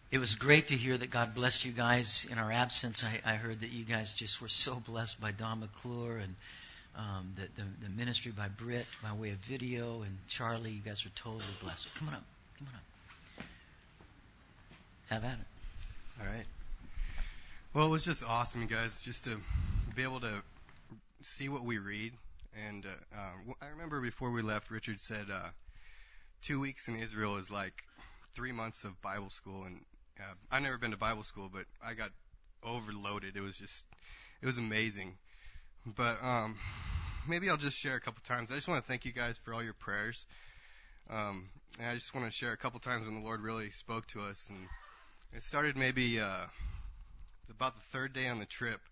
It was great to hear that God blessed you guys in our absence. I heard that you guys just were so blessed by Don McClure and the ministry by Britt by way of video, and Charlie. You guys are totally blessed. Come on up. Come on up. Have at it. All right. Well, it was just awesome, you guys, just to be able to see what we read. And I remember before we left, Richard said 2 weeks in Israel is like 3 months of Bible school. And I've never been to Bible school, but I got overloaded. It was amazing. But maybe I'll just share a couple times. I just want to thank you guys for all your prayers. And I just want to share a couple times when the Lord really spoke to us. And it started maybe about the third day on the trip.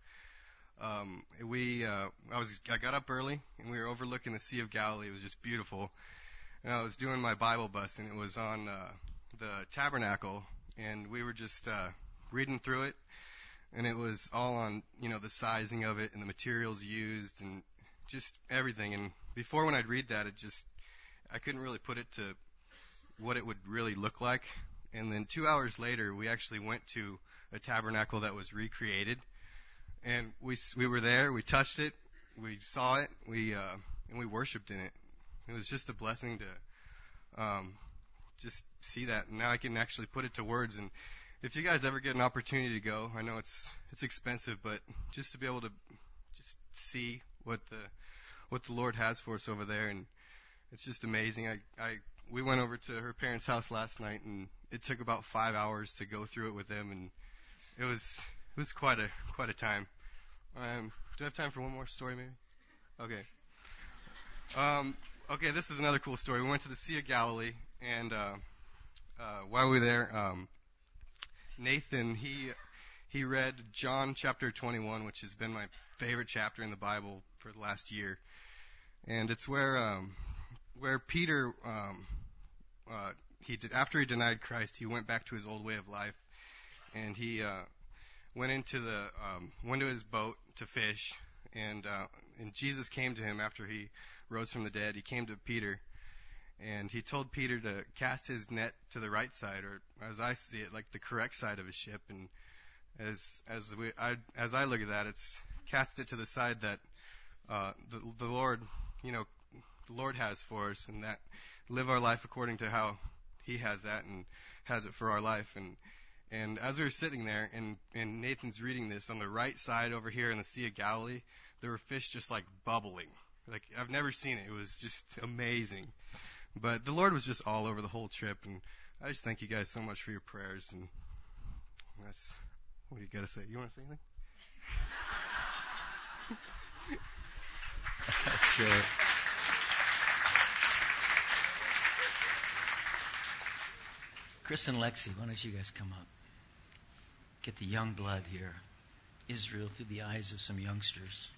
I got up early, and we were overlooking the Sea of Galilee. It was just beautiful. And I was doing my Bible bus, and it was on the tabernacle, and we were just reading through it, and it was all on, the sizing of it and the materials used and just everything. And before, when I'd read that, I couldn't really put it to what it would really look like. And then 2 hours later, we actually went to a tabernacle that was recreated. And we were there, we touched it, we saw it, and we worshiped in it. It was just a blessing to just see that. And now I can actually put it to words. And if you guys ever get an opportunity to go, I know it's expensive, but just to be able to just see what the Lord has for us over there, and it's just amazing. We went over to her parents' house last night, and it took about 5 hours to go through it with them, and it was quite a time. Do I have time for one more story, maybe? Okay. Okay, this is another cool story. We went to the Sea of Galilee, and while we were there, Nathan, he read John chapter 21, which has been my favorite chapter in the Bible for the last year. And it's where Peter, after he denied Christ, he went back to his old way of life, and he went into his boat to fish, and Jesus came to him after he rose from the dead. He came to Peter, and he told Peter to cast his net to the right side, or as I see it, like the correct side of his ship. And as I look at that, it's cast it to the side that the Lord, the Lord has for us, and that live our life according to how He has that and has it for our life. And as we were sitting there, and Nathan's reading this, on the right side over here in the Sea of Galilee, there were fish just like bubbling. Like, I've never seen it. It was just amazing. But the Lord was just all over the whole trip, and I just thank you guys so much for your prayers. And that's, what do you got to say? You want to say anything? That's great. Chris and Lexi, why don't you guys come up? Get the young blood here. Israel through the eyes of some youngsters.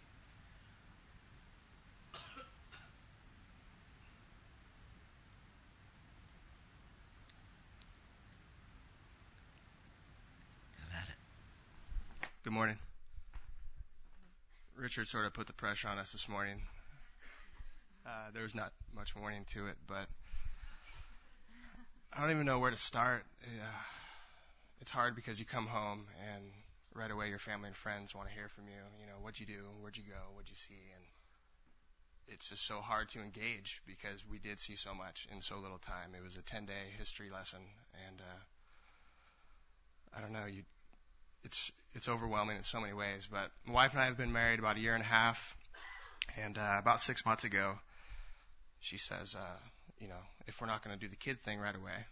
Have at it. Good morning. Richard sort of put the pressure on us this morning. There was not much warning to it, but I don't even know where to start. It's hard because you come home and right away your family and friends want to hear from you. What'd you do? Where'd you go? What'd you see? And it's just so hard to engage because we did see so much in so little time. It was a 10-day history lesson, and I don't know. It's overwhelming in so many ways. But my wife and I have been married about a year and a half, and about 6 months ago, she says, if we're not going to do the kid thing right away,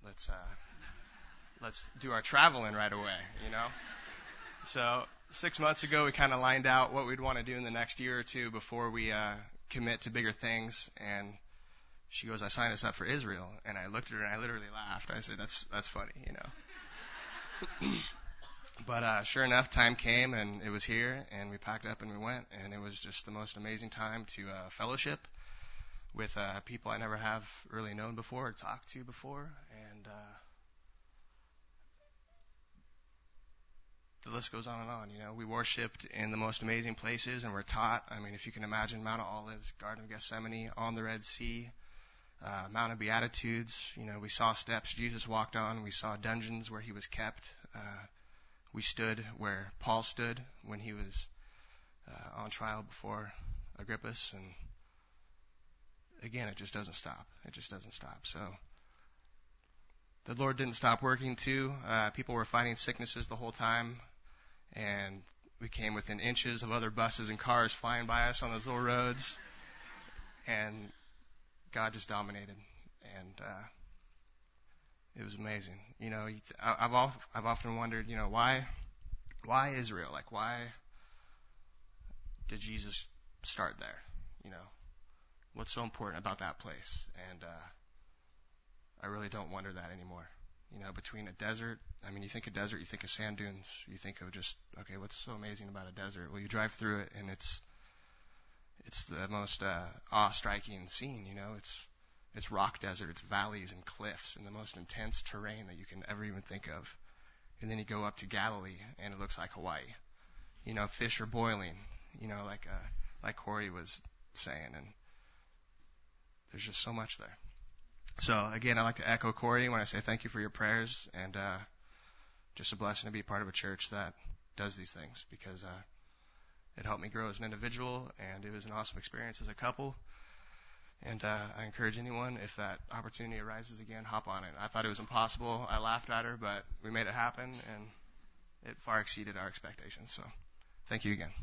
let's do our traveling right away, So 6 months ago, we kind of lined out what we'd want to do in the next year or two before we commit to bigger things. And she goes, I signed us up for Israel. And I looked at her and I literally laughed. I said, that's funny, But sure enough, time came and it was here, and we packed up and we went. And it was just the most amazing time to fellowship with people I never have really known before or talked to before. And the list goes on and on. We worshipped in the most amazing places and we're taught. I mean, if you can imagine Mount of Olives, Garden of Gethsemane, on the Red Sea, Mount of Beatitudes. We saw steps Jesus walked on. We saw dungeons where he was kept. We stood where Paul stood when he was on trial before Agrippus. And again, it just doesn't stop. It just doesn't stop. So the Lord didn't stop working too. People were fighting sicknesses the whole time. And we came within inches of other buses and cars flying by us on those little roads. And God just dominated. And it was amazing. I've often wondered, why Israel? Like, why did Jesus start there? What's so important about that place? And I really don't wonder that anymore. Between a desert, you think of desert, you think of sand dunes, you think of just, okay, what's so amazing about a desert? Well, you drive through it, and it's the most awe-striking scene. It's rock desert, it's valleys and cliffs, and the most intense terrain that you can ever even think of. And then you go up to Galilee, and it looks like Hawaii. Fish are boiling, like Corey was saying, and there's just so much there. So, again, I'd like to echo Corey when I say thank you for your prayers, and just a blessing to be part of a church that does these things, because it helped me grow as an individual, and it was an awesome experience as a couple. And I encourage anyone, if that opportunity arises again, hop on it. I thought it was impossible. I laughed at her, but we made it happen, and it far exceeded our expectations. So, thank you again.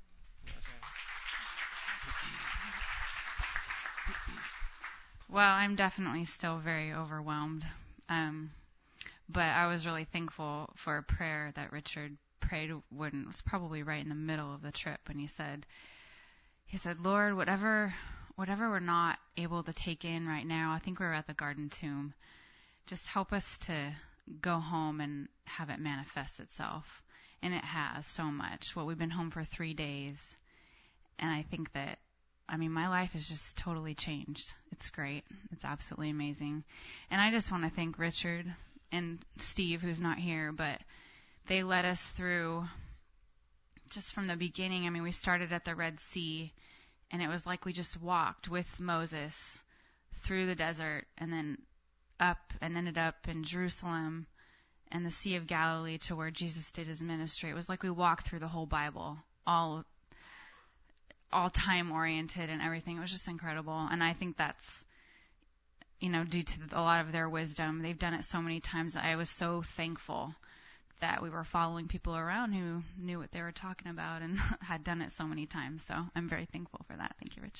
Well, I'm definitely still very overwhelmed. But I was really thankful for a prayer that Richard prayed when it was probably right in the middle of the trip. And he said, Lord, whatever we're not able to take in right now, I think we were at the Garden Tomb, just help us to go home and have it manifest itself. And it has so much. Well, we've been home for 3 days. And I think that, my life has just totally changed. It's great. It's absolutely amazing. And I just want to thank Richard and Steve, who's not here, but they led us through just from the beginning. We started at the Red Sea, and it was like we just walked with Moses through the desert and then up and ended up in Jerusalem and the Sea of Galilee to where Jesus did his ministry. It was like we walked through the whole Bible, all time-oriented and everything. It was just incredible. And I think that's, due to a lot of their wisdom. They've done it so many times. I was so thankful that we were following people around who knew what they were talking about and had done it so many times. So I'm very thankful for that. Thank you, Richard.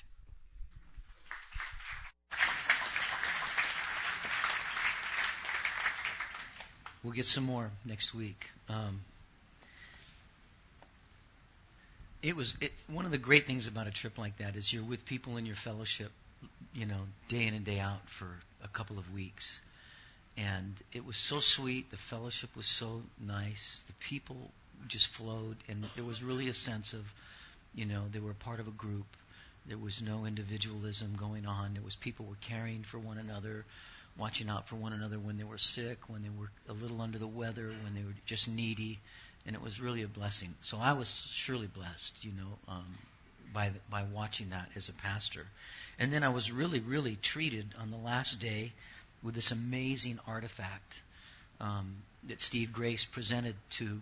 We'll get some more next week. One of the great things about a trip like that is you're with people in your fellowship, day in and day out for a couple of weeks. And it was so sweet. The fellowship was so nice. The people just flowed. And there was really a sense of, they were part of a group. There was no individualism going on. There was people were caring for one another, watching out for one another when they were sick, when they were a little under the weather, when they were just needy. And it was really a blessing. So I was surely blessed, by watching that as a pastor. And then I was really, really treated on the last day with this amazing artifact that Steve Grace presented to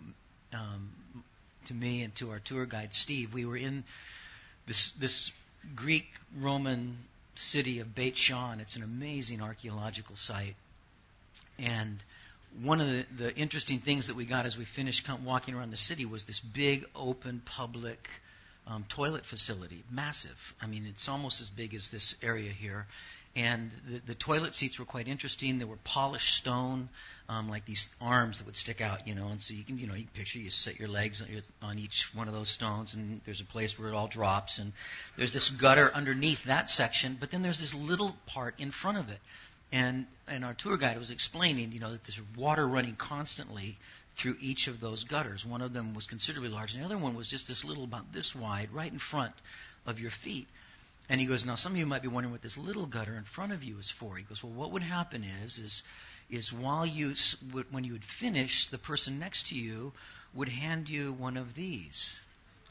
me and to our tour guide, Steve. We were in this Greek-Roman city of Beit Shan. It's an amazing archaeological site. And one of the interesting things that we got as we finished walking around the city was this big, open, public toilet facility. Massive. It's almost as big as this area here. And the toilet seats were quite interesting. They were polished stone, like these arms that would stick out, And so you can picture, you set your legs on each one of those stones, and there's a place where it all drops. And there's this gutter underneath that section, but then there's this little part in front of it. And our tour guide was explaining, that there's water running constantly through each of those gutters. One of them was considerably large, and the other one was just this little, about this wide, right in front of your feet. And he goes, now some of you might be wondering what this little gutter in front of you is for. He goes, well, what would happen is when you would finish, the person next to you would hand you one of these,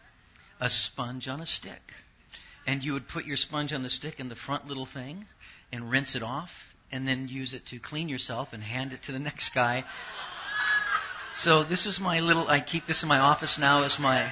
a sponge on a stick. And you would put your sponge on the stick in the front little thing, and rinse it off, and then use it to clean yourself and hand it to the next guy. So this is my little, I keep this in my office now as my...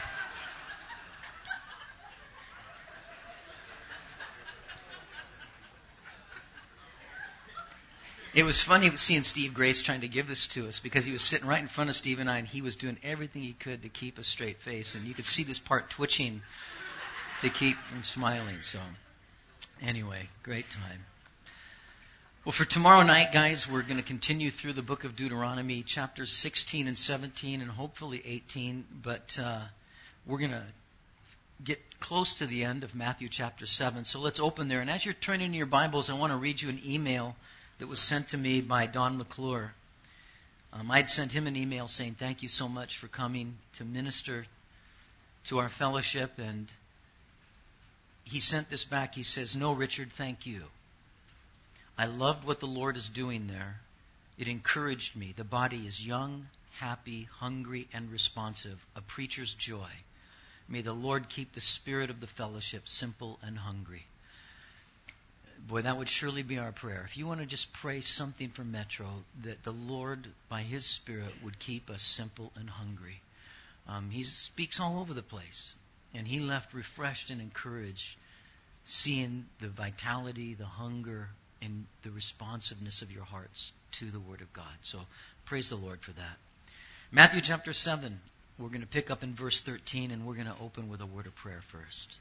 It was funny seeing Steve Grace trying to give this to us because he was sitting right in front of Steve and I, and he was doing everything he could to keep a straight face. And you could see this part twitching to keep from smiling. So anyway, great time. Well, for tomorrow night, guys, we're going to continue through the book of Deuteronomy, chapters 16 and 17, and hopefully 18. But we're going to get close to the end of Matthew chapter 7. So let's open there. And as you're turning in your Bibles, I want to read you an email that was sent to me by Don McClure. I'd sent him an email saying, thank you so much for coming to minister to our fellowship. And he sent this back. He says, no, Richard, thank you. I loved what the Lord is doing there. It encouraged me. The body is young, happy, hungry, and responsive. A preacher's joy. May the Lord keep the spirit of the fellowship simple and hungry. Boy, that would surely be our prayer. If you want to just pray something for Metro, that the Lord, by His Spirit, would keep us simple and hungry. He speaks all over the place. And he left refreshed and encouraged, seeing the vitality, the hunger, and the responsiveness of your hearts to the Word of God. So praise the Lord for that. Matthew chapter 7, we're going to pick up in verse 13, and we're going to open with a word of prayer first.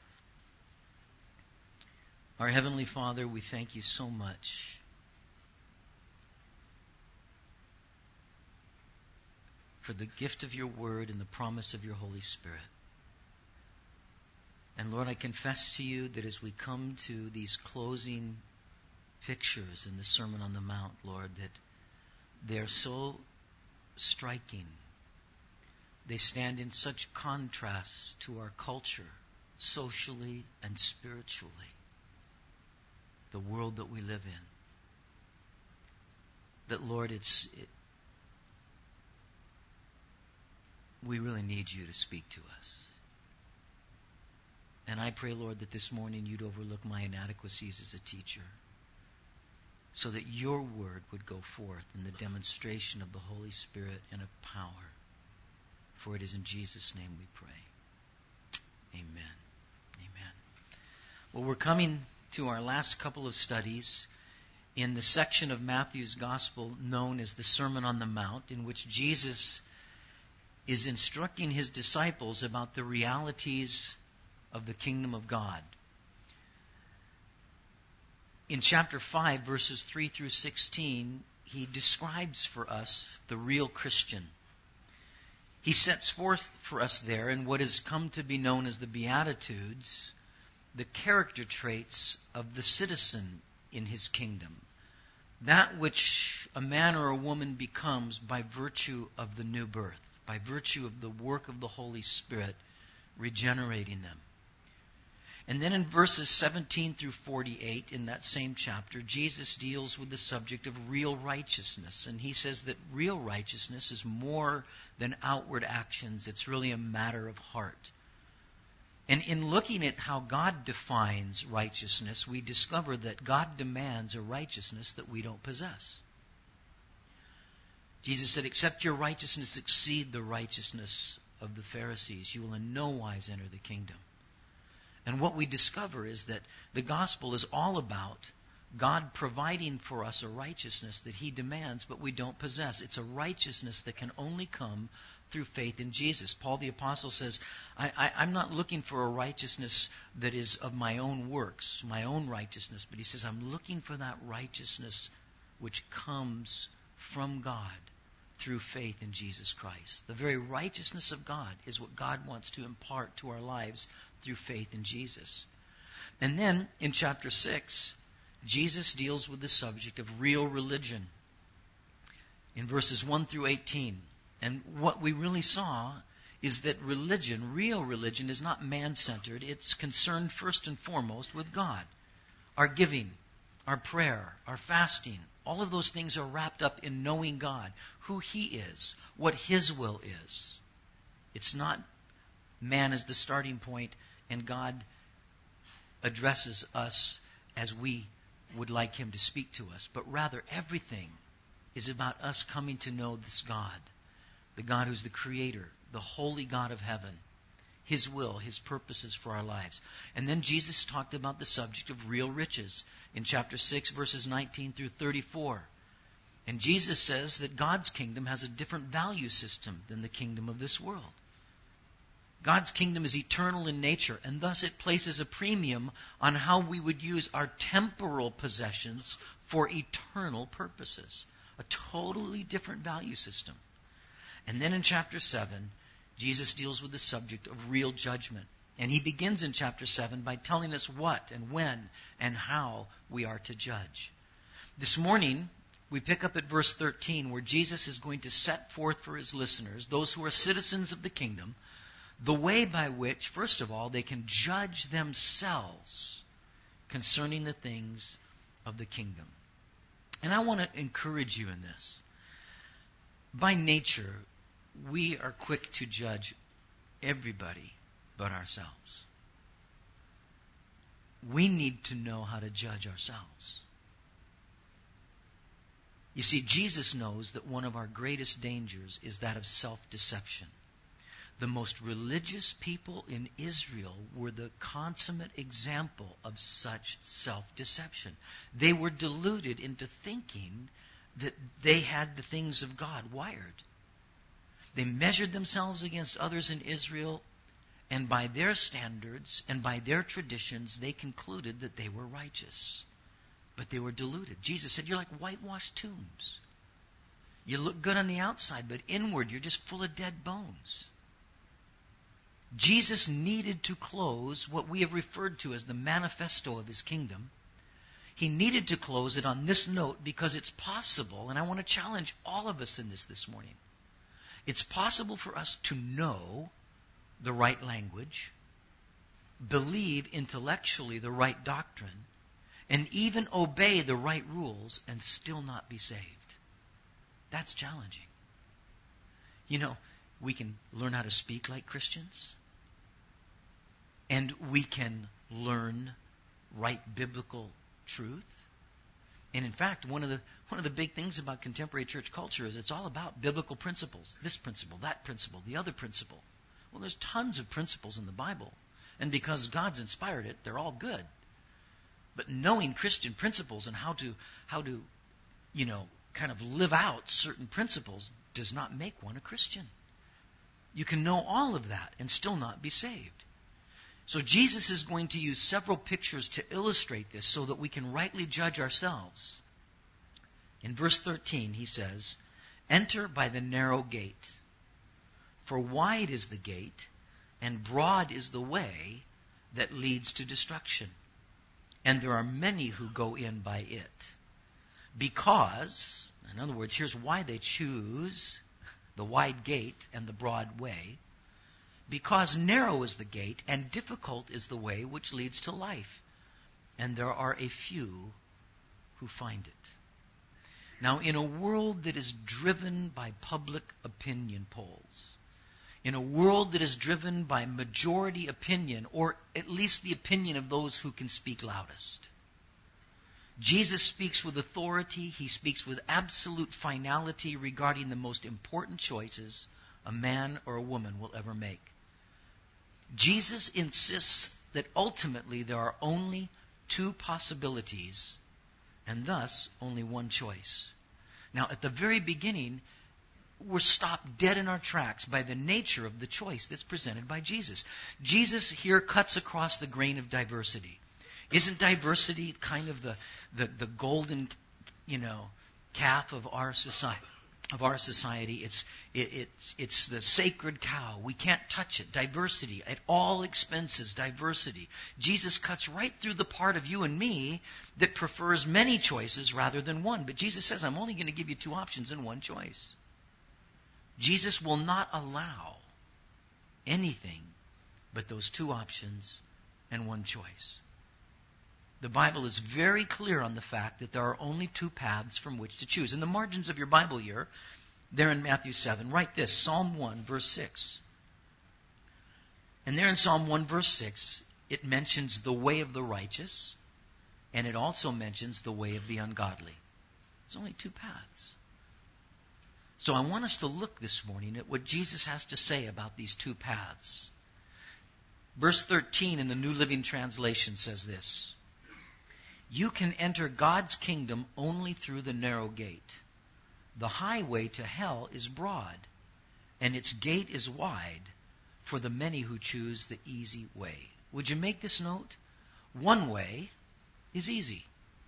Our Heavenly Father, we thank you so much for the gift of your Word and the promise of your Holy Spirit. And Lord, I confess to you that as we come to these closing pictures in the Sermon on the Mount, Lord, that they're so striking. They stand in such contrast to our culture, socially and spiritually. The world that we live in. That, Lord, we really need you to speak to us. And I pray, Lord, that this morning you'd overlook my inadequacies as a teacher, so that your word would go forth in the demonstration of the Holy Spirit and of power. For it is in Jesus' name we pray. Amen. Amen. Well, we're coming to our last couple of studies in the section of Matthew's Gospel known as the Sermon on the Mount, in which Jesus is instructing his disciples about the realities of the kingdom of God. In chapter 5, verses 3 through 16, he describes for us the real Christian. He sets forth for us there in what has come to be known as the Beatitudes, the character traits of the citizen in his kingdom. That which a man or a woman becomes by virtue of the new birth, by virtue of the work of the Holy Spirit regenerating them. And then in verses 17 through 48 in that same chapter, Jesus deals with the subject of real righteousness. And he says that real righteousness is more than outward actions. It's really a matter of heart. And in looking at how God defines righteousness, we discover that God demands a righteousness that we don't possess. Jesus said, except your righteousness exceed the righteousness of the Pharisees, you will in no wise enter the kingdom. And what we discover is that the gospel is all about God providing for us a righteousness that He demands, but we don't possess. It's a righteousness that can only come through faith in Jesus. Paul the Apostle says, I'm not looking for a righteousness that is of my own works, my own righteousness, but he says, I'm looking for that righteousness which comes from God through faith in Jesus Christ. The very righteousness of God is what God wants to impart to our lives through faith in Jesus. And then in chapter 6, Jesus deals with the subject of real religion in verses 1 through 18. And what we really saw is that religion, real religion, is not man-centered. It's concerned first and foremost with God. Our giving, our prayer, our fasting, all of those things are wrapped up in knowing God, who He is, what His will is. It's not man as the starting point, and God addresses us as we would like Him to speak to us, but rather everything is about us coming to know this God, the God who's the Creator, the holy God of heaven, His will, His purposes for our lives. And then Jesus talked about the subject of real riches in chapter 6, verses 19 through 34. And Jesus says that God's kingdom has a different value system than the kingdom of this world. God's kingdom is eternal in nature, and thus it places a premium on how we would use our temporal possessions for eternal purposes. A totally different value system. And then in chapter 7, Jesus deals with the subject of real judgment. And He begins in chapter 7 by telling us what and when and how we are to judge. This morning, we pick up at verse 13, where Jesus is going to set forth for His listeners, those who are citizens of the kingdom, the way by which, first of all, they can judge themselves concerning the things of the kingdom. And I want to encourage you in this. By nature, we are quick to judge everybody but ourselves. We need to know how to judge ourselves. You see, Jesus knows that one of our greatest dangers is that of self-deception. The most religious people in Israel were the consummate example of such self-deception. They were deluded into thinking that they had the things of God wired. They measured themselves against others in Israel, and by their standards and by their traditions, they concluded that they were righteous. But they were deluded. Jesus said, you're like whitewashed tombs. You look good on the outside, but inward you're just full of dead bones. Jesus needed to close what we have referred to as the manifesto of His kingdom. He needed to close it on this note because it's possible, and I want to challenge all of us in this morning. It's possible for us to know the right language, believe intellectually the right doctrine, and even obey the right rules and still not be saved. That's challenging. You know, we can learn how to speak like Christians, and we can learn right biblical truth. And in fact, one of the big things about contemporary church culture is it's all about biblical principles. This principle, that principle, the other principle. Well, there's tons of principles in the Bible. And because God's inspired it, they're all good. But knowing Christian principles and how to kind of live out certain principles does not make one a Christian. You can know all of that and still not be saved. So Jesus is going to use several pictures to illustrate this so that we can rightly judge ourselves. In verse 13, he says, "Enter by the narrow gate, for wide is the gate, and broad is the way that leads to destruction, and there are many who go in by it. Because," in other words, here's why they choose the wide gate and the broad way, "because narrow is the gate, and difficult is the way which leads to life, and there are a few who find it." Now, in a world that is driven by public opinion polls, in a world that is driven by majority opinion, or at least the opinion of those who can speak loudest, Jesus speaks with authority. He speaks with absolute finality regarding the most important choices a man or a woman will ever make. Jesus insists that ultimately there are only two possibilities, and thus only one choice. Now, at the very beginning, we're stopped dead in our tracks by the nature of the choice that's presented by Jesus. Jesus here cuts across the grain of diversity. Isn't diversity kind of the golden, calf of our society? It's the sacred cow. We can't touch it. Diversity at all expenses. Diversity. Jesus cuts right through the part of you and me that prefers many choices rather than one. But Jesus says, I'm only going to give you two options and one choice. Jesus will not allow anything but those two options and one choice. The Bible is very clear on the fact that there are only two paths from which to choose. In the margins of your Bible here, there in Matthew 7, write this, Psalm 1, verse 6. And there in Psalm 1, verse 6, it mentions the way of the righteous And it also mentions the way of the ungodly. There's only two paths. So I want us to look this morning at what Jesus has to say about these two paths. Verse 13 in the New Living Translation says this: "You can enter God's kingdom only through the narrow gate. The highway to hell is broad, and its gate is wide for the many who choose the easy way." Would you make this note? One way is easy.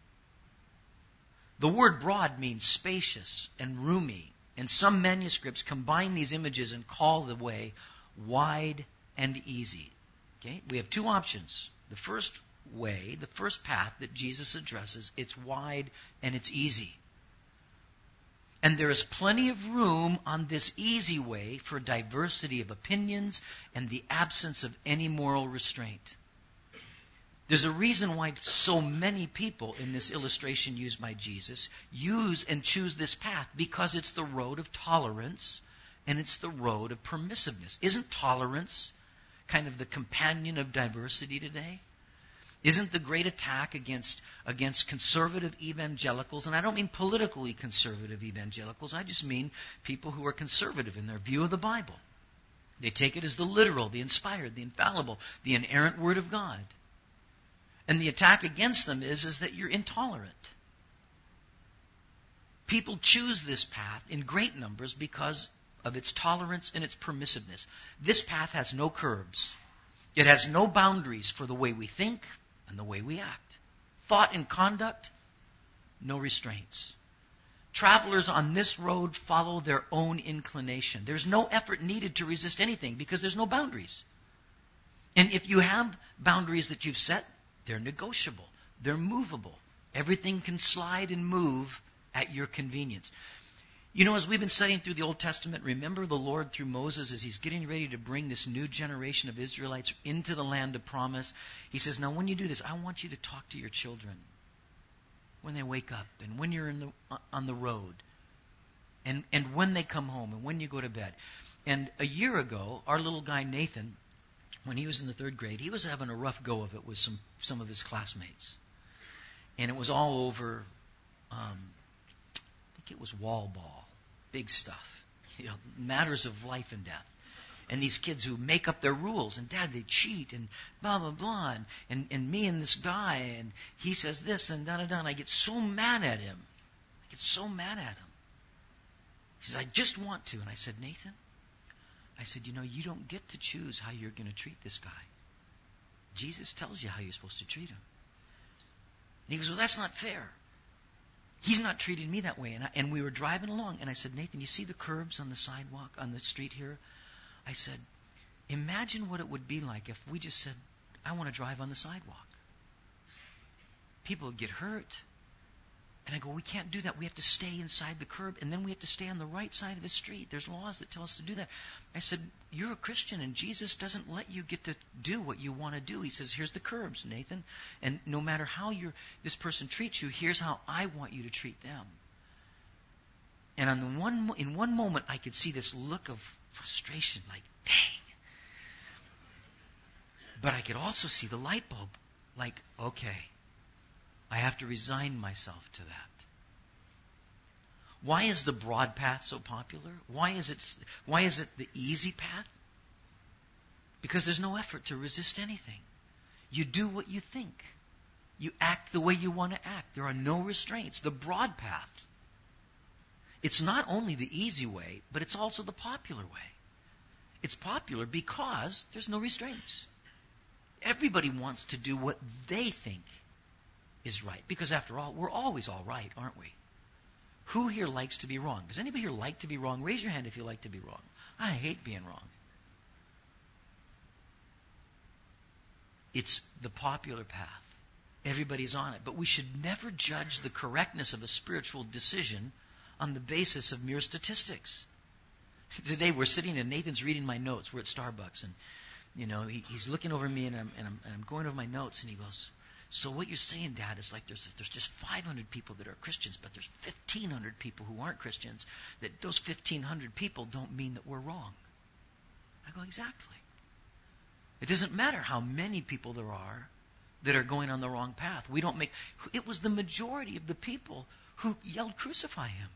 The word broad means spacious and roomy, and some manuscripts combine these images and call the way wide and easy. Okay? We have two options. The first way, the first path that Jesus addresses, it's wide and it's easy. And there is plenty of room on this easy way for diversity of opinions and the absence of any moral restraint. There's a reason why so many people in this illustration used by Jesus use and choose this path, because it's the road of tolerance and it's the road of permissiveness. Isn't tolerance kind of the companion of diversity today? Isn't the great attack against conservative evangelicals, and I don't mean politically conservative evangelicals, I just mean people who are conservative in their view of the Bible. They take it as the literal, the inspired, the infallible, the inerrant Word of God. And the attack against them is that you're intolerant. People choose this path in great numbers because of its tolerance and its permissiveness. This path has no curbs. It has no boundaries for the way we think and the way we act. Thought and conduct, no restraints. Travelers on this road follow their own inclination. There's no effort needed to resist anything because there's no boundaries. And if you have boundaries that you've set, they're negotiable. They're movable. Everything can slide and move at your convenience. You know, as we've been studying through the Old Testament, remember the Lord through Moses as he's getting ready to bring this new generation of Israelites into the land of promise. He says, now when you do this, I want you to talk to your children when they wake up and when you're on the road and when they come home and when you go to bed. And a year ago, our little guy Nathan, when he was in the third grade, he was having a rough go of it with some of his classmates. And it was all over, I think it was wall ball, big stuff, matters of life and death. And these kids who make up their rules, and Dad, they cheat, and blah, blah, blah, and me and this guy, and he says this, and da-da-da, and I get so mad at him. He says, I just want to. And I said, Nathan, you don't get to choose how you're going to treat this guy. Jesus tells you how you're supposed to treat him. And he goes, well, that's not fair. He's not treating me that way. And we were driving along, and I said, Nathan, you see the curbs on the sidewalk, on the street here? I said, imagine what it would be like if we just said, I want to drive on the sidewalk. People would get hurt. And I go, we can't do that. We have to stay inside the curb, and then we have to stay on the right side of the street. There's laws that tell us to do that. I said, you're a Christian, and Jesus doesn't let you get to do what you want to do. He says, here's the curbs, Nathan. And no matter how this person treats you, here's how I want you to treat them. And in one moment, I could see this look of frustration, like, dang. But I could also see the light bulb, like, okay, I have to resign myself to that. Why is the broad path so popular? Why is it the easy path? Because there's no effort to resist anything. You do what you think. You act the way you want to act. There are no restraints. The broad path. It's not only the easy way, but it's also the popular way. It's popular because there's no restraints. Everybody wants to do what they think is right. Because after all, we're always all right, aren't we? Who here likes to be wrong? Does anybody here like to be wrong? Raise your hand if you like to be wrong. I hate being wrong. It's the popular path. Everybody's on it. But we should never judge the correctness of a spiritual decision on the basis of mere statistics. Today we're sitting and Nathan's reading my notes. We're at Starbucks, and he's looking over me, and I'm going over my notes, and he goes, so what you're saying, Dad, is like there's just 500 people that are Christians, but there's 1,500 people who aren't Christians. That those 1,500 people don't mean that we're wrong. I go, exactly. It doesn't matter how many people there are. that are going on the wrong path. It was the majority of the people who yelled, "Crucify him."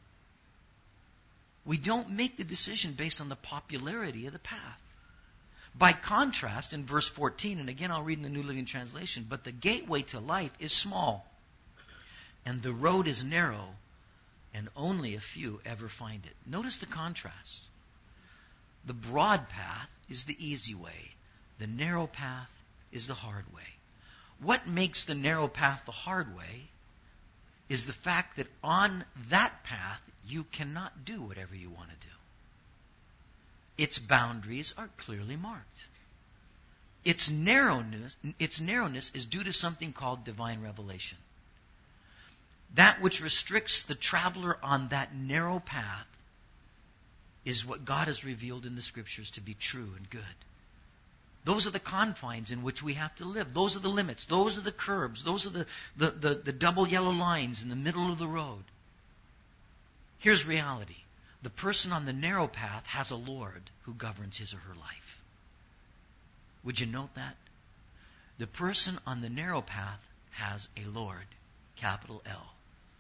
We don't make the decision based on the popularity of the path. By contrast, in verse 14, and again I'll read in the New Living Translation, "But the gateway to life is small, and the road is narrow, and only a few ever find it." Notice the contrast. The broad path is the easy way. The narrow path is the hard way. What makes the narrow path the hard way is the fact that on that path you cannot do whatever you want to do. Its boundaries are clearly marked. Its narrowness is due to something called divine revelation. That which restricts the traveler on that narrow path is what God has revealed in the Scriptures to be true and good. Those are the confines in which we have to live. Those are the limits. Those are the curbs. Those are the double yellow lines in the middle of the road. Here's reality. The person on the narrow path has a Lord who governs his or her life. Would you note that? The person on the narrow path has a Lord, capital L.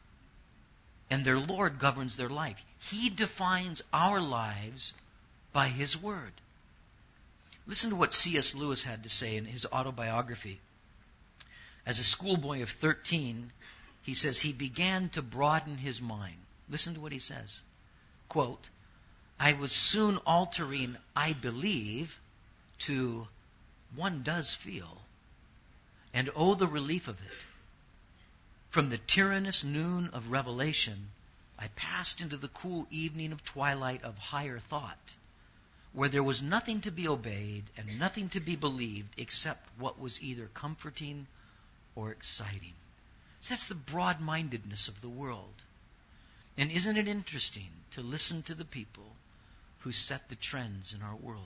And their Lord governs their life. He defines our lives by His Word. Listen to what C.S. Lewis had to say in his autobiography. As a schoolboy of 13, he says he began to broaden his mind. Listen to what he says. Quote, "I was soon altering 'I believe' to 'one does feel,' and oh, the relief of it. From the tyrannous noon of revelation, I passed into the cool evening of twilight of higher thought, where there was nothing to be obeyed and nothing to be believed except what was either comforting or exciting." So that's the broad-mindedness of the world. And isn't it interesting to listen to the people who set the trends in our world?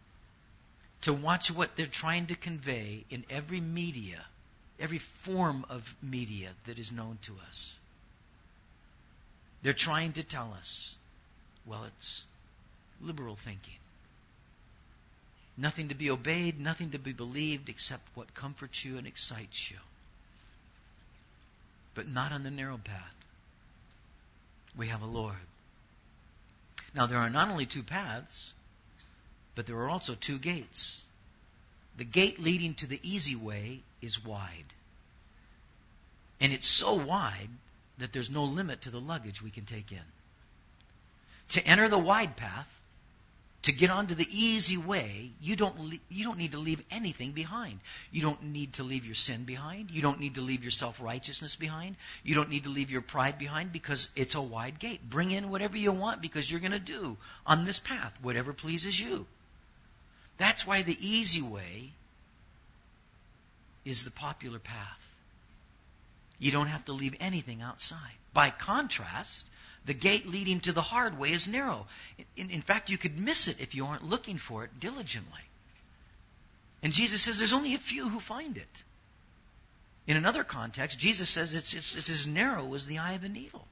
To watch what they're trying to convey in every media, every form of media that is known to us. They're trying to tell us, well, it's liberal thinking. Nothing to be obeyed, nothing to be believed except what comforts you and excites you. But not on the narrow path. We have a Lord. Now, there are not only two paths, but there are also two gates. The gate leading to the easy way is wide. And it's so wide that there's no limit to the luggage we can take in. To enter the wide path, to get onto the easy way, you don't need to leave anything behind. You don't need to leave your sin behind. You don't need to leave your self-righteousness behind. You don't need to leave your pride behind because it's a wide gate. Bring in whatever you want because you're going to do on this path, whatever pleases you. That's why the easy way is the popular path. You don't have to leave anything outside. By contrast, the gate leading to the hard way is narrow. In fact, you could miss it if you aren't looking for it diligently. And Jesus says there's only a few who find it. In another context, Jesus says it's as narrow as the eye of a needle.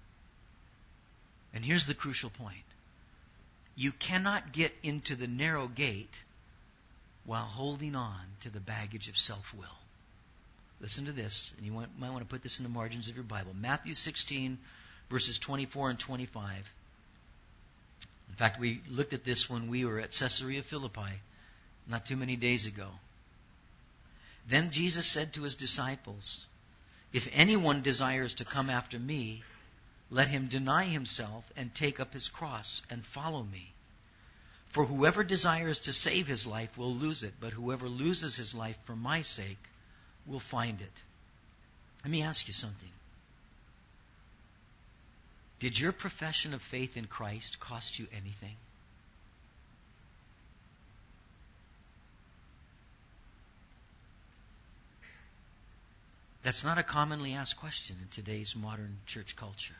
And here's the crucial point. You cannot get into the narrow gate while holding on to the baggage of self-will. Listen to this, and you might want to put this in the margins of your Bible. Matthew 16, verses 24 and 25. In fact, we looked at this when we were at Caesarea Philippi not too many days ago. Then Jesus said to His disciples, "If anyone desires to come after me, let him deny himself and take up his cross and follow me. For whoever desires to save his life will lose it, but whoever loses his life for my sake will find it." Let me ask you something. Did your profession of faith in Christ cost you anything? That's not a commonly asked question in today's modern church culture.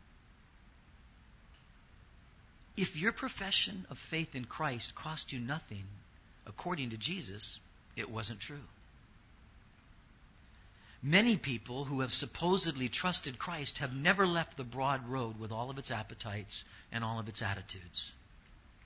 If your profession of faith in Christ cost you nothing, according to Jesus, it wasn't true. Many people who have supposedly trusted Christ have never left the broad road with all of its appetites and all of its attitudes.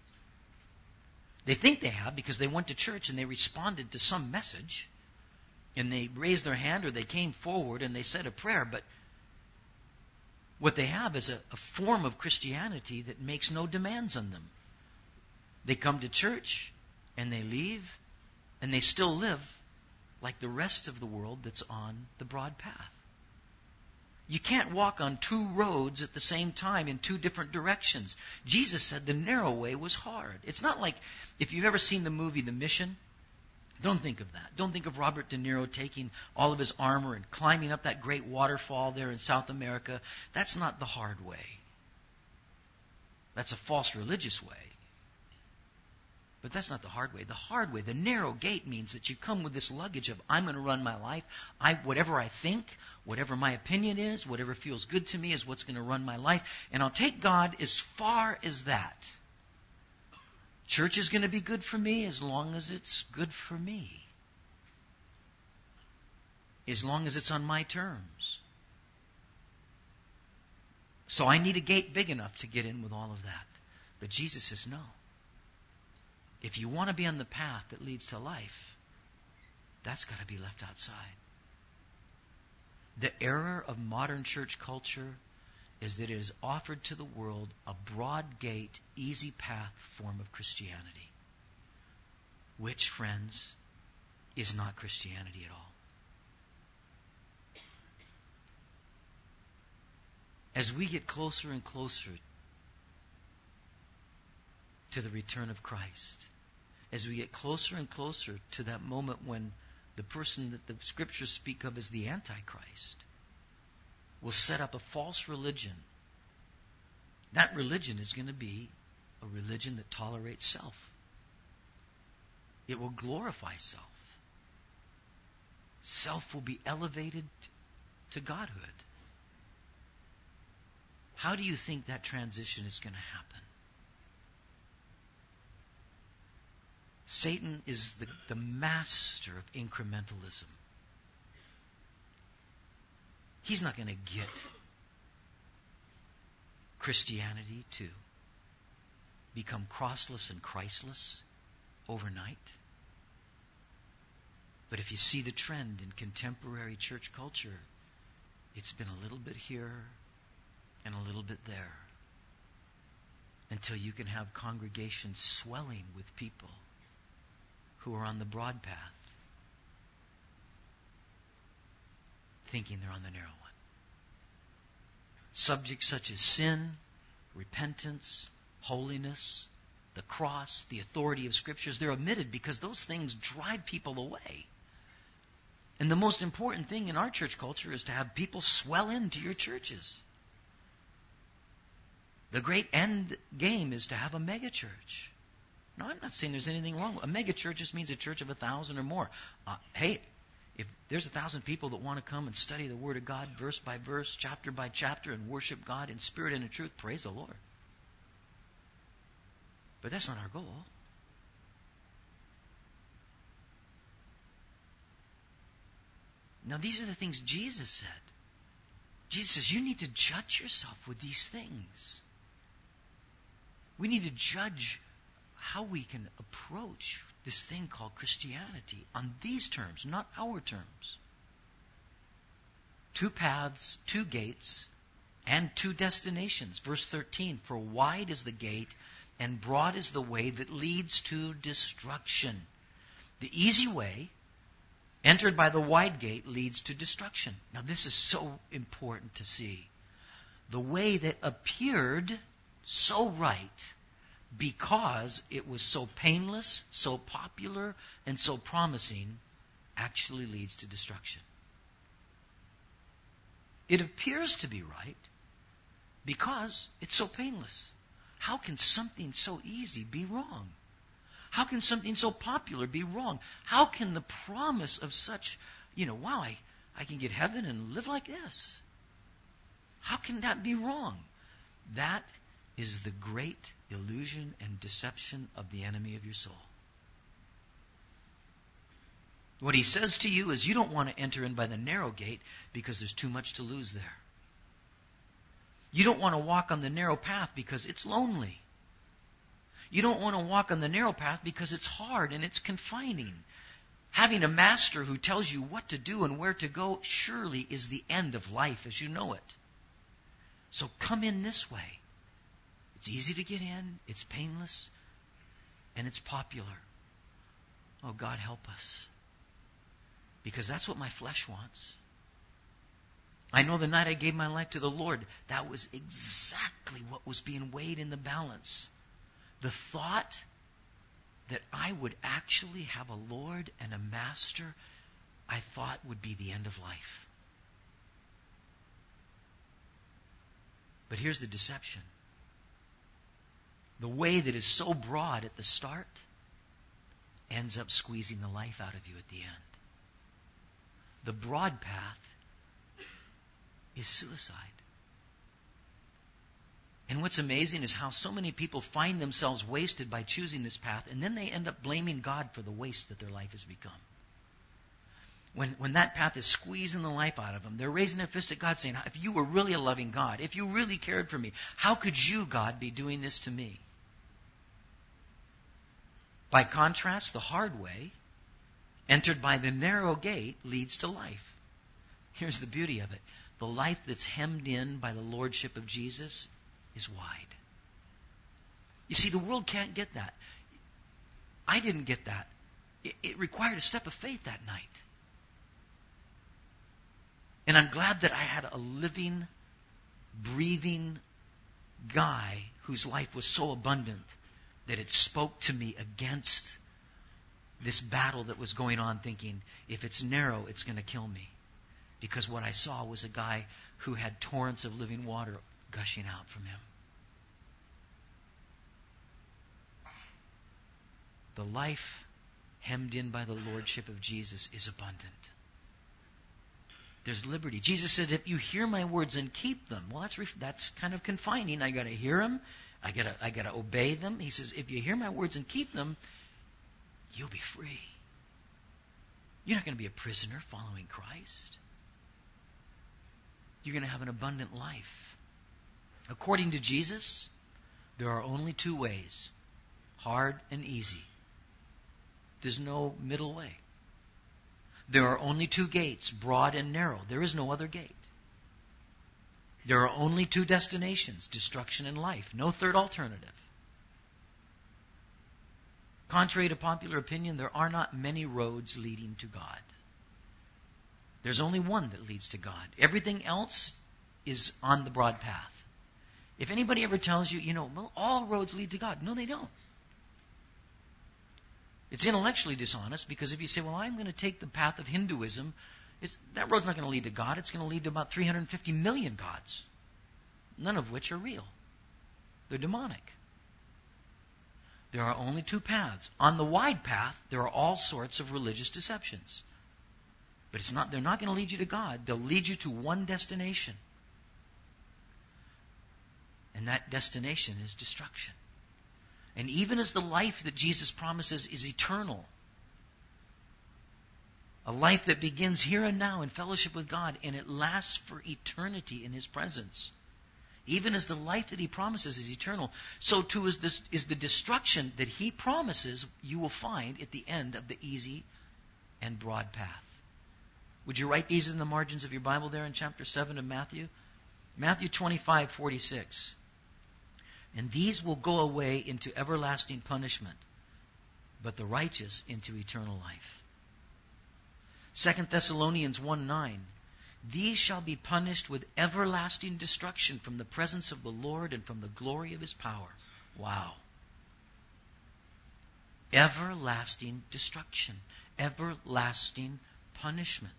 They think they have because they went to church and they responded to some message. and they raised their hand or they came forward and they said a prayer, but what they have is a form of Christianity that makes no demands on them. They come to church and they leave, and they still live like the rest of the world that's on the broad path. You can't walk on two roads at the same time in two different directions. Jesus said the narrow way was hard. It's not like, if you've ever seen the movie The Mission, don't think of that. Don't think of Robert De Niro taking all of his armor and climbing up that great waterfall there in South America. That's not the hard way. That's a false religious way. But that's not the hard way. The hard way, the narrow gate, means that you come with this luggage of, I'm going to run my life. Whatever I think, whatever my opinion is, whatever feels good to me is what's going to run my life. And I'll take God as far as that. Church is going to be good for me as long as it's good for me. As long as it's on my terms. So I need a gate big enough to get in with all of that. But Jesus says no. If you want to be on the path that leads to life, that's got to be left outside. The error of modern church culture is that it has offered to the world a broad gate, easy path form of Christianity, which, friends, is not Christianity at all. As we get closer and closer to the return of Christ, as we get closer and closer to that moment when the person that the Scriptures speak of as the Antichrist will set up a false religion, that religion is going to be a religion that tolerates self. It will glorify self. Self will be elevated to godhood. How do you think that transition is going to happen? Satan is the master of incrementalism. He's not going to get Christianity to become crossless and Christless overnight. But if you see the trend in contemporary church culture, it's been a little bit here and a little bit there, until you can have congregations swelling with people who are on the broad path, thinking they're on the narrow one. Subjects such as sin, repentance, holiness, the cross, the authority of Scriptures, they're omitted because those things drive people away. And the most important thing in our church culture is to have people swell into your churches. The great end game is to have a mega church. No, I'm not saying there's anything wrong. A mega church just means a church of 1,000 or more. Hey, if there's 1,000 people that want to come and study the Word of God verse by verse, chapter by chapter, and worship God in spirit and in truth, praise the Lord. But that's not our goal. Now, these are the things Jesus said. Jesus says, you need to judge yourself with these things. We need to judge how we can approach this thing called Christianity on these terms, not our terms. 2 paths, 2 gates, and 2 destinations. Verse 13, for wide is the gate and broad is the way that leads to destruction. The easy way, entered by the wide gate, leads to destruction. Now this is so important to see. The way that appeared so right, because it was so painless, so popular, and so promising, actually leads to destruction. It appears to be right because it's so painless. How can something so easy be wrong? How can something so popular be wrong? How can the promise of such, wow, I can get heaven and live like this? How can that be wrong? That is the great illusion and deception of the enemy of your soul. What he says to you is you don't want to enter in by the narrow gate because there's too much to lose there. You don't want to walk on the narrow path because it's lonely. You don't want to walk on the narrow path because it's hard and it's confining. Having a master who tells you what to do and where to go surely is the end of life as you know it. So come in this way. It's easy to get in, it's painless, and it's popular. Oh, God, help us. Because that's what my flesh wants. I know the night I gave my life to the Lord, that was exactly what was being weighed in the balance. The thought that I would actually have a Lord and a master, I thought would be the end of life. But here's the deception. The way that is so broad at the start ends up squeezing the life out of you at the end. The broad path is suicide. And what's amazing is how so many people find themselves wasted by choosing this path, and then they end up blaming God for the waste that their life has become. When that path is squeezing the life out of them, they're raising their fist at God saying, if you were really a loving God, if you really cared for me, how could you, God, be doing this to me? By contrast, the hard way, entered by the narrow gate, leads to life. Here's the beauty of it. The life that's hemmed in by the lordship of Jesus is wide. You see, the world can't get that. I didn't get that. It required a step of faith that night. And I'm glad that I had a living, breathing guy whose life was so abundant that it spoke to me against this battle that was going on, thinking, if it's narrow, it's going to kill me. Because what I saw was a guy who had torrents of living water gushing out from him. The life hemmed in by the lordship of Jesus is abundant. There's liberty. Jesus said, if you hear my words and keep them, well, that's kind of confining. I got to hear them. I got to obey them. He says, if you hear my words and keep them, you'll be free. You're not going to be a prisoner following Christ. You're going to have an abundant life. According to Jesus, there are only two ways, hard and easy. There's no middle way. There are only two gates, broad and narrow. There is no other gate. There are only two destinations, destruction and life. No third alternative. Contrary to popular opinion, there are not many roads leading to God. There's only one that leads to God. Everything else is on the broad path. If anybody ever tells you, well, all roads lead to God. No, they don't. It's intellectually dishonest because if you say, well, I'm going to take the path of Hinduism, that road's not going to lead to God. It's going to lead to about 350 million gods, none of which are real. They're demonic. There are only two paths. On the wide path, there are all sorts of religious deceptions. But they're not going to lead you to God. They'll lead you to one destination. And that destination is destruction. And even as the life that Jesus promises is eternal, a life that begins here and now in fellowship with God, and it lasts for eternity in His presence. Even as the life that He promises is eternal, so too is the destruction that He promises you will find at the end of the easy and broad path. Would you write these in the margins of your Bible there in chapter 7 of Matthew? Matthew 25:46. And these will go away into everlasting punishment, but the righteous into eternal life. 2 Thessalonians 1:9. These shall be punished with everlasting destruction from the presence of the Lord and from the glory of His power. Wow. Everlasting destruction. Everlasting punishment.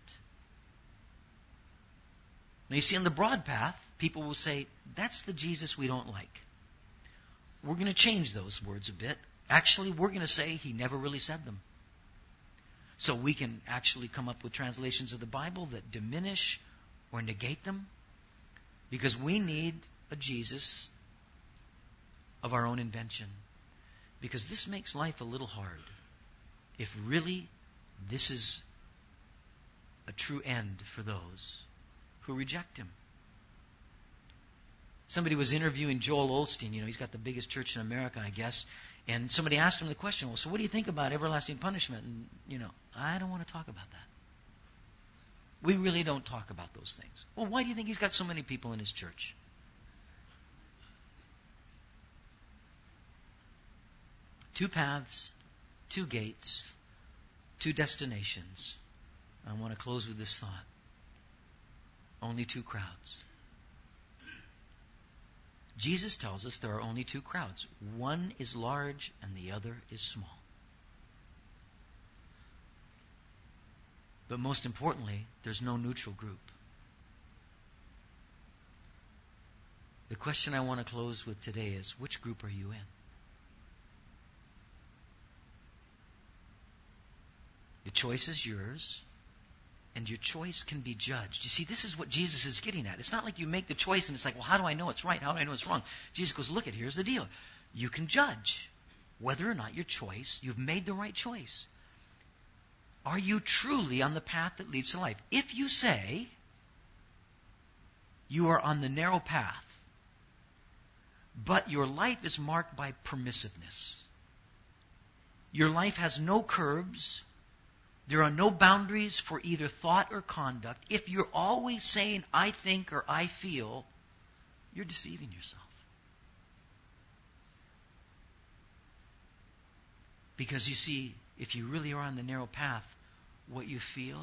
Now you see, on the broad path, people will say, that's the Jesus we don't like. We're going to change those words a bit. Actually, we're going to say He never really said them. So we can actually come up with translations of the Bible that diminish or negate them, because we need a Jesus of our own invention. Because this makes life a little hard. If really this is a true end for those who reject Him. Somebody was interviewing Joel Osteen. He's got the biggest church in America, I guess. And somebody asked him the question, well, so what do you think about everlasting punishment? And, I don't want to talk about that. We really don't talk about those things. Well, why do you think he's got so many people in his church? Two paths, two gates, two destinations. I want to close with this thought. Only two crowds. Jesus tells us there are only two crowds. One is large and the other is small. But most importantly, there's no neutral group. The question I want to close with today is, which group are you in? The choice is yours, and your choice can be judged. You see, this is what Jesus is getting at. It's not like you make the choice and it's like, well, how do I know it's right? How do I know it's wrong? Jesus goes, look, here's the deal. You can judge whether or not your choice, you've made the right choice. Are you truly on the path that leads to life? If you say you are on the narrow path, but your life is marked by permissiveness, your life has no curbs, there are no boundaries for either thought or conduct. If you're always saying, I think or I feel, you're deceiving yourself. Because you see, if you really are on the narrow path, what you feel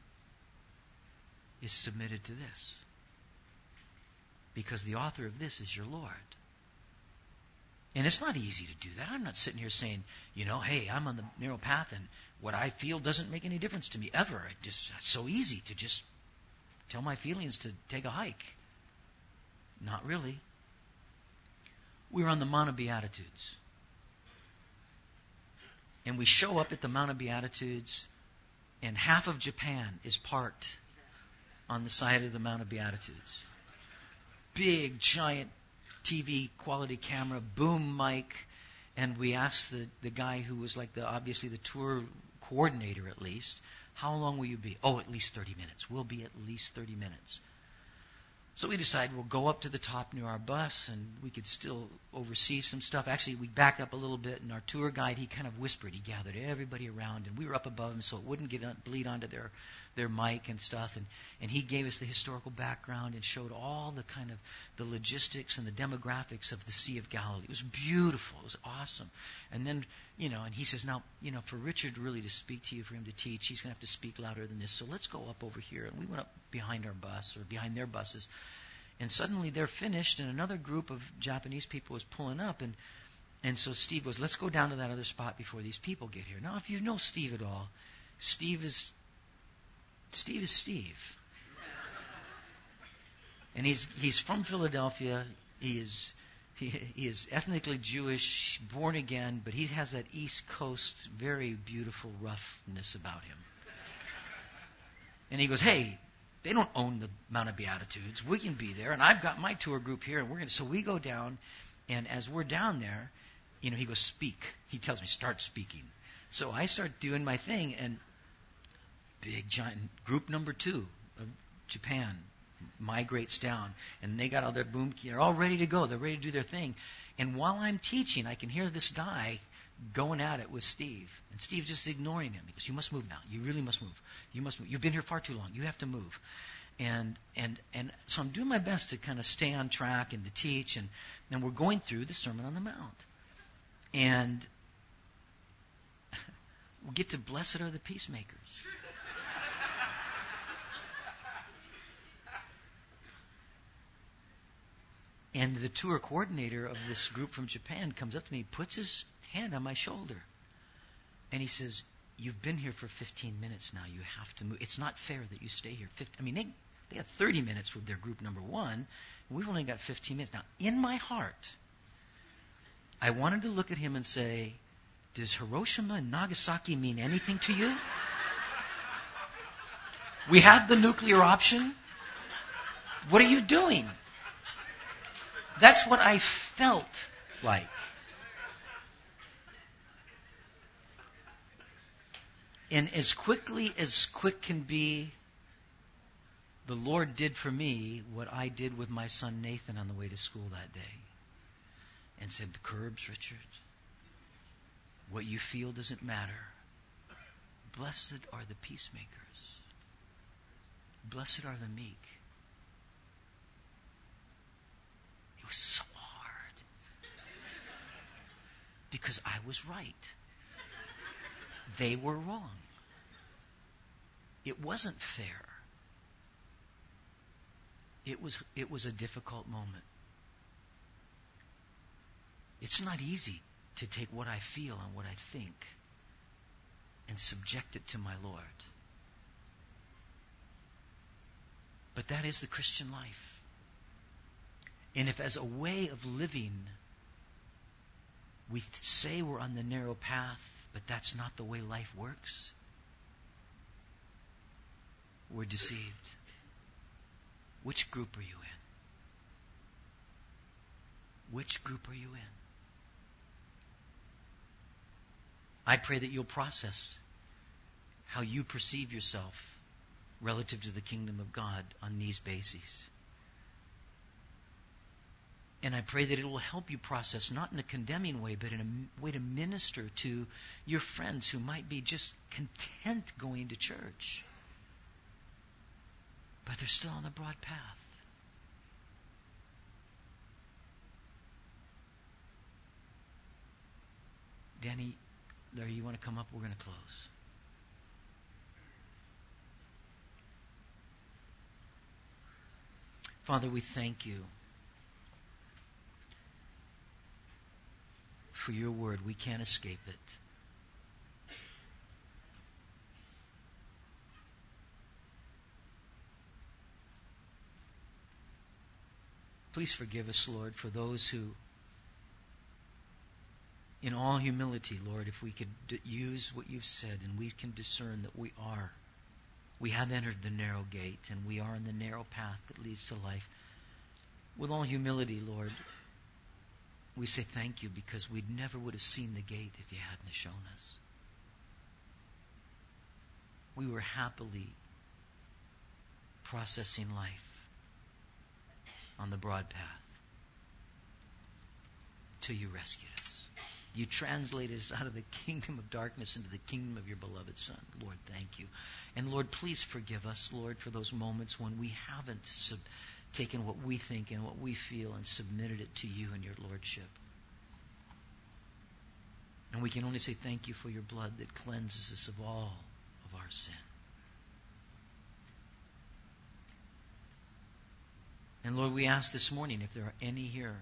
is submitted to this. Because the author of this is your Lord. And it's not easy to do that. I'm not sitting here saying, hey, I'm on the narrow path and what I feel doesn't make any difference to me ever. It's so easy to just tell my feelings to take a hike. Not really. We're on the Mount of Beatitudes. And we show up at the Mount of Beatitudes, and half of Japan is parked on the side of the Mount of Beatitudes. Big, giant TV quality camera, boom mic, and we asked the guy who was like obviously the tour coordinator at least, how long will you be? Oh, at least 30 minutes. We'll be at least 30 minutes. So we decided we'll go up to the top near our bus and we could still oversee some stuff. Actually, we backed up a little bit, and our tour guide, he kind of whispered. He gathered everybody around, and we were up above him so it wouldn't bleed onto their mic and stuff. And he gave us the historical background and showed all the kind of the logistics and the demographics of the Sea of Galilee. It was beautiful. It was awesome. And then, and he says, now, for Richard really to speak to you, for him to teach, he's going to have to speak louder than this. So let's go up over here. And we went up behind our bus, or behind their buses. And suddenly they're finished, and another group of Japanese people is pulling up. And so Steve goes, let's go down to that other spot before these people get here. Now, if you know Steve at all, Steve is Steve. And he's from Philadelphia. He is ethnically Jewish, born again, but he has that East Coast, very beautiful roughness about him. And he goes, hey, they don't own the Mount of Beatitudes. We can be there, and I've got my tour group here, and so we go down, and as we're down there, he goes, speak. He tells me, start speaking. So I start doing my thing, and big giant group number 2 of Japan migrates down, and they got all their boom key. They're all ready to go. They're ready to do their thing. And while I'm teaching, I can hear this guy going at it with Steve. And Steve's just ignoring him. He goes, you must move now. You really must move. You must move. You've been here far too long. You have to move. And so I'm doing my best to kind of stay on track and to teach. And then we're going through the Sermon on the Mount. And we'll get to blessed are the peacemakers. And the tour coordinator of this group from Japan comes up to me, puts his hand on my shoulder, and he says, you've been here for 15 minutes now. You have to move. It's not fair that you stay here. They had 30 minutes with their group number 1, and we've only got 15 minutes. Now, in my heart, I wanted to look at him and say, does Hiroshima and Nagasaki mean anything to you? We have the nuclear option. What are you doing? That's what I felt like. And as quick can be, the Lord did for me what I did with my son Nathan on the way to school that day. And said, the curbs, Richard. What you feel doesn't matter. Blessed are the peacemakers. Blessed are the meek. It was so hard. Because I was right. They were wrong. It wasn't fair. It was a difficult moment. It's not easy to take what I feel and what I think and subject it to my Lord. But that is the Christian life. And if as a way of living we say we're on the narrow path, but that's not the way life works, we're deceived. Which group are you in? Which group are you in? I pray that you'll process how you perceive yourself relative to the kingdom of God on these bases. And I pray that it will help you process, not in a condemning way, but in a way to minister to your friends who might be just content going to church, but they're still on the broad path. Danny, Larry, you want to come up? We're going to close. Father, we thank you for your word. We can't escape it. Please forgive us, Lord, for those who, in all humility, Lord, if we could use what you've said and we can discern that we have entered the narrow gate and we are in the narrow path that leads to life. With all humility, Lord, we say thank you because we never would have seen the gate if you hadn't have shown us. We were happily processing life on the broad path till you rescued us. You translated us out of the kingdom of darkness into the kingdom of your beloved Son. Lord, thank you. And Lord, please forgive us, Lord, for those moments when we haven't taken what we think and what we feel and submitted it to you and your lordship. And we can only say thank you for your blood that cleanses us of all of our sin. And Lord, we ask this morning if there are any here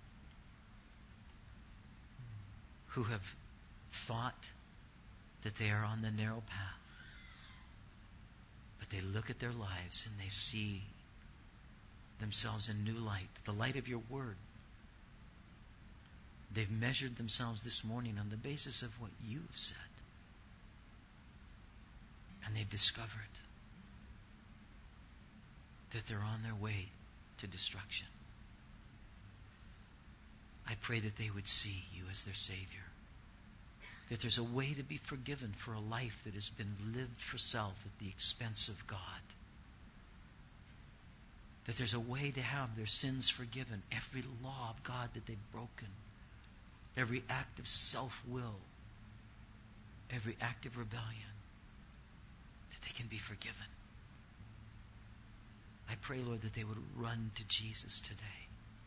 who have thought that they are on the narrow path, but they look at their lives and they see themselves in new light, the light of your word. They've measured themselves this morning on the basis of what you've said. And they've discovered that they're on their way to destruction. I pray that they would see you as their Savior. That there's a way to be forgiven for a life that has been lived for self at the expense of God. That there's a way to have their sins forgiven, every law of God that they've broken, every act of self-will, every act of rebellion, that they can be forgiven. I pray, Lord, that they would run to Jesus today.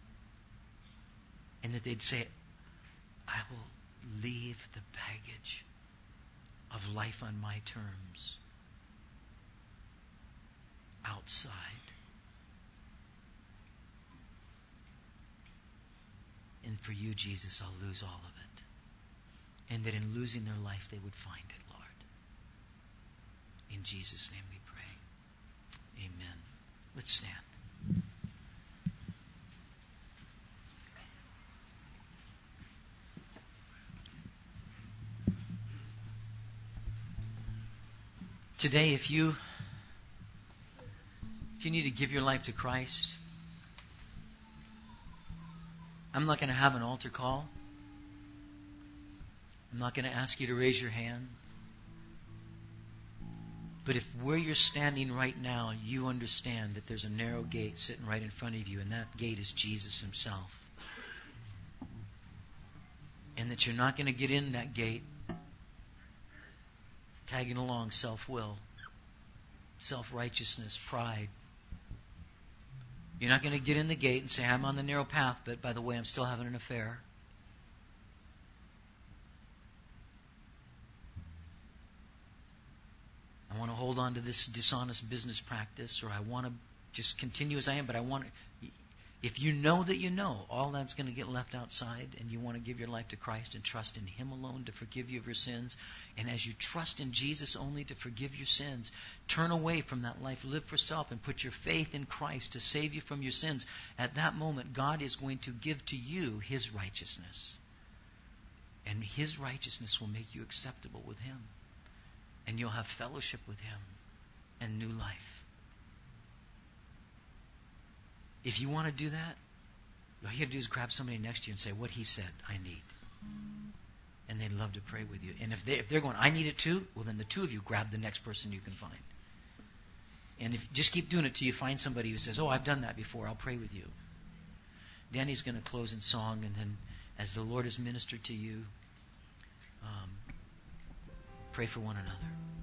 And that they'd say, I will leave the baggage of life on my terms outside. And for you, Jesus, I'll lose all of it. And that in losing their life, they would find it, Lord. In Jesus' name we pray. Amen. Let's stand. Today, if you need to give your life to Christ, I'm not going to have an altar call. I'm not going to ask you to raise your hand. But if where you're standing right now, you understand that there's a narrow gate sitting right in front of you, and that gate is Jesus himself, and that you're not going to get in that gate tagging along self-will, self-righteousness, pride. You're not going to get in the gate and say, I'm on the narrow path, but by the way, I'm still having an affair. I want to hold on to this dishonest business practice, or I want to just continue as I am, but I want to... If you know that you know, all that's going to get left outside, and you want to give your life to Christ and trust in Him alone to forgive you of your sins, and as you trust in Jesus only to forgive your sins, turn away from that life, live for self, and put your faith in Christ to save you from your sins, at that moment, God is going to give to you His righteousness. And His righteousness will make you acceptable with Him. And you'll have fellowship with Him and new life. If you want to do that, all you got to do is grab somebody next to you and say, what he said, I need. And they'd love to pray with you. And if they're going, I need it too, well then the two of you grab the next person you can find. And if just keep doing it till you find somebody who says, oh, I've done that before, I'll pray with you. Danny's going to close in song, and then as the Lord has ministered to you, pray for one another.